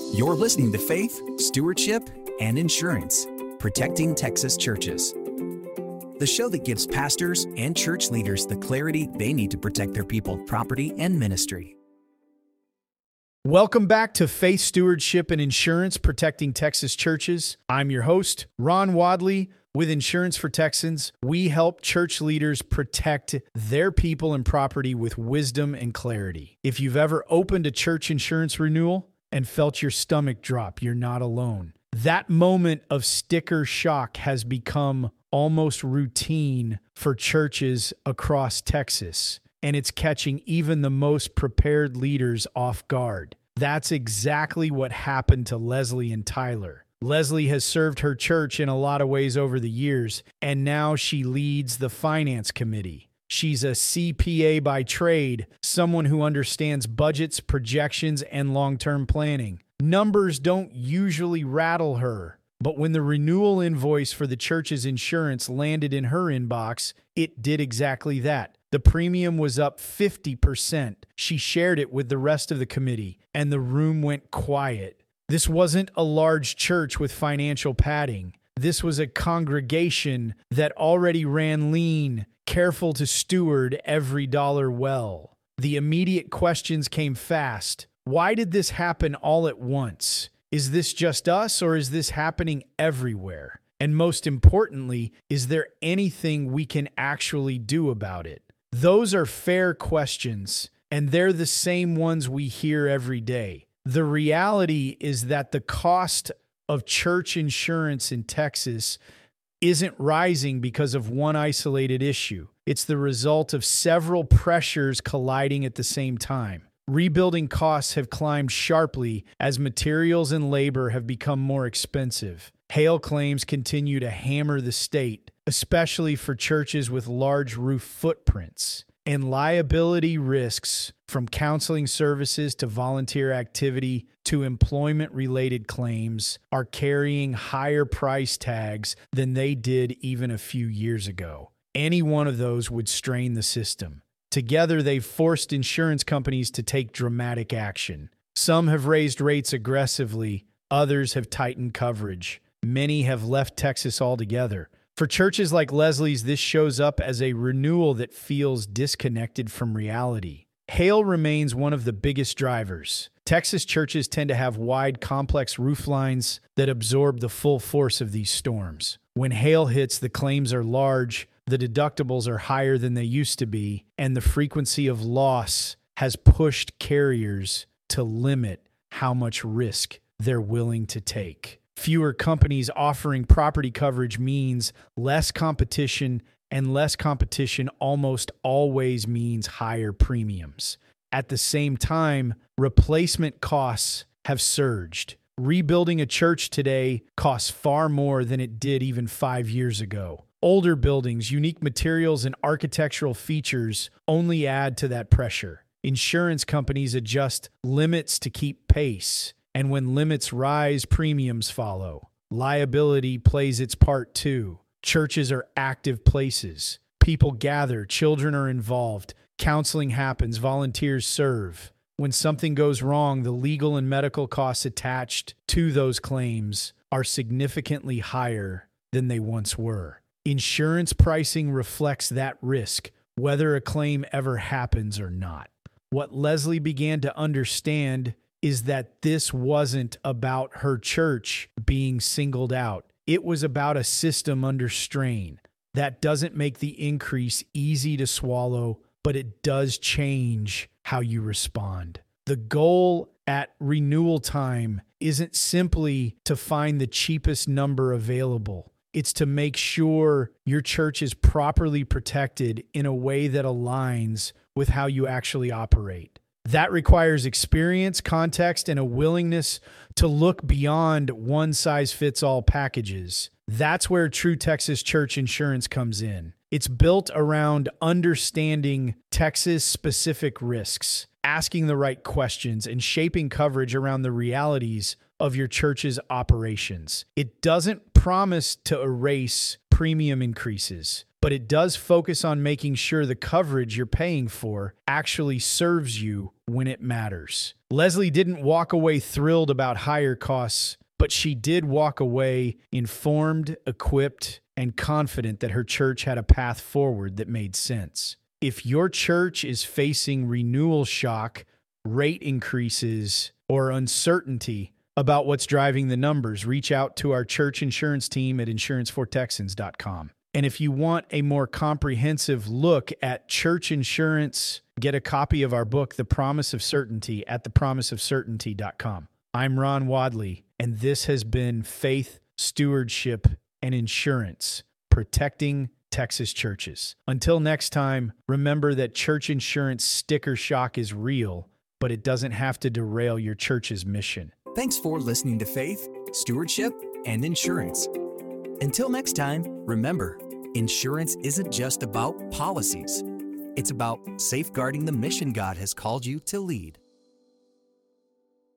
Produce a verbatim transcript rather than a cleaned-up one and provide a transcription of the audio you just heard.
You're listening to Faith, Stewardship, and Insurance, Protecting Texas Churches. The show that gives pastors and church leaders the clarity they need to protect their people, property, and ministry. Welcome back to Faith, Stewardship, and Insurance, Protecting Texas Churches. I'm your host, Ron Wadley. With Insurance for Texans, we help church leaders protect their people and property with wisdom and clarity. If you've ever opened a church insurance renewal and felt your stomach drop, you're not alone. That moment of sticker shock has become almost routine for churches across Texas, and it's catching even the most prepared leaders off guard. That's exactly what happened to Leslie and Tyler. Leslie has served her church in a lot of ways over the years, and now she leads the finance committee. She's a C P A by trade, someone who understands budgets, projections, and long-term planning. Numbers don't usually rattle her, but when the renewal invoice for the church's insurance landed in her inbox, it did exactly that. The premium was up fifty percent. She shared it with the rest of the committee, and the room went quiet. This wasn't a large church with financial padding. This was a congregation that already ran lean, careful to steward every dollar well. The immediate questions came fast. Why did this happen all at once? Is this just us, or is this happening everywhere? And most importantly, is there anything we can actually do about it? Those are fair questions, and they're the same ones we hear every day. The reality is that the cost of church insurance in Texas isn't rising because of one isolated issue. It's the result of several pressures colliding at the same time. Rebuilding costs have climbed sharply as materials and labor have become more expensive. Hail claims continue to hammer the state, especially for churches with large roof footprints. And liability risks, from counseling services to volunteer activity to employment-related claims, are carrying higher price tags than they did even a few years ago. Any one of those would strain the system. Together, they've forced insurance companies to take dramatic action. Some have raised rates aggressively, others have tightened coverage. Many have left Texas altogether. For churches like Leslie's, this shows up as a renewal that feels disconnected from reality. Hail remains one of the biggest drivers. Texas churches tend to have wide, complex roof lines that absorb the full force of these storms. When hail hits, the claims are large, the deductibles are higher than they used to be, and the frequency of loss has pushed carriers to limit how much risk they're willing to take. Fewer companies offering property coverage means less competition, and less competition almost always means higher premiums. At the same time, replacement costs have surged. Rebuilding a church today costs far more than it did even five years ago. Older buildings, unique materials, and architectural features only add to that pressure. Insurance companies adjust limits to keep pace. And when limits rise, premiums follow. Liability plays its part too. Churches are active places. People gather, children are involved, counseling happens, volunteers serve. When something goes wrong, the legal and medical costs attached to those claims are significantly higher than they once were. Insurance pricing reflects that risk, whether a claim ever happens or not. What Leslie began to understand is that this wasn't about her church being singled out. It was about a system under strain. That doesn't make the increase easy to swallow, but it does change how you respond. The goal at renewal time isn't simply to find the cheapest number available. It's to make sure your church is properly protected in a way that aligns with how you actually operate. That requires experience, context, and a willingness to look beyond one-size-fits-all packages. That's where True Texas Church Insurance comes in. It's built around understanding Texas-specific risks, asking the right questions, and shaping coverage around the realities of your church's operations. It doesn't promise to erase premium increases, but it does focus on making sure the coverage you're paying for actually serves you when it matters. Leslie didn't walk away thrilled about higher costs, but she did walk away informed, equipped, and confident that her church had a path forward that made sense. If your church is facing renewal shock, rate increases, or uncertainty about what's driving the numbers, reach out to our church insurance team at insurance for texans dot com. And if you want a more comprehensive look at church insurance, get a copy of our book, The Promise of Certainty, at the promise of certainty dot com. I'm Ron Wadley, and this has been Faith, Stewardship, and Insurance, Protecting Texas Churches. Until next time, remember that church insurance sticker shock is real, but it doesn't have to derail your church's mission. Thanks for listening to Faith, Stewardship, and Insurance. Until next time, remember, insurance isn't just about policies. It's about safeguarding the mission God has called you to lead.